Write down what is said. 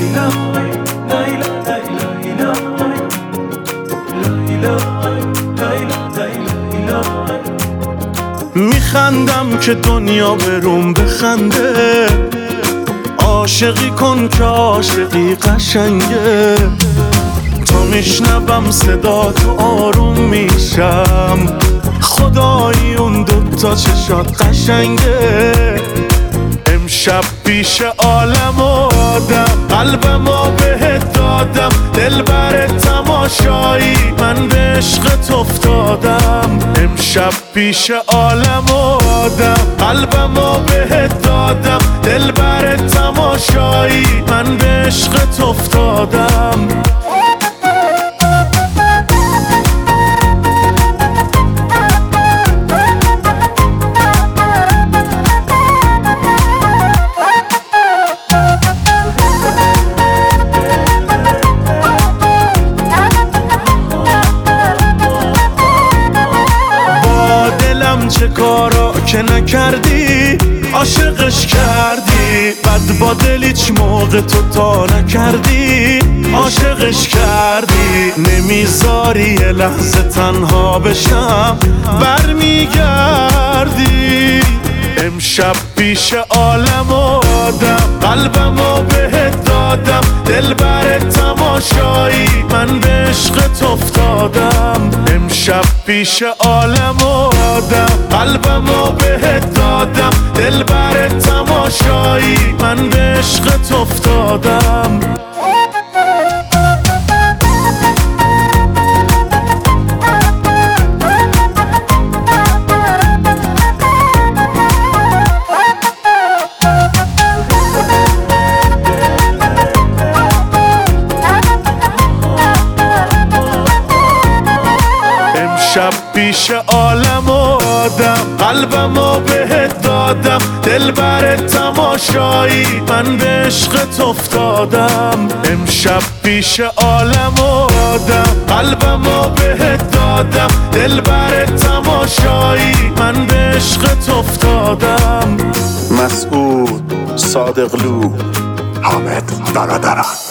میخندم که دنیا بروم بخنده، عاشقی کن که عاشقی قشنگه. تا میشنوم صدا تو آروم میشم، خدایی اون دوتا چشات قشنگه. امشب پیش عالم و آدم قلبمو بهت دادم، دل بر تماشایی من به عشقت افتادم. امشب پیش عالم و آدم قلبمو بهت دادم، دل بر تماشایی من به عشقت افتادم. چه کارا که نکردی عاشقش کردی، بد با دل هیچ موقع تو تا نکردی عاشقش کردی. نمیذاری یه لحظه تنها بشم برمیگردی. امشب پیش عالم و آدم قلبمو بهت دادم، دل بر تماشایی من به عشقت افتادم. امشب پیش عالم و آدم قلبمو بهت دادم، دل بر تماشایی من به عشقت افتادم. شب پیش عالم و آدم قلبمو بهت دادم، دل بر تماشایی من به عشقت افتادم. امشب پیش عالم و آدم قلبمو بهت دادم، دل بر تماشایی من به عشقت افتادم. مسعود صادقلو، حامد برادران.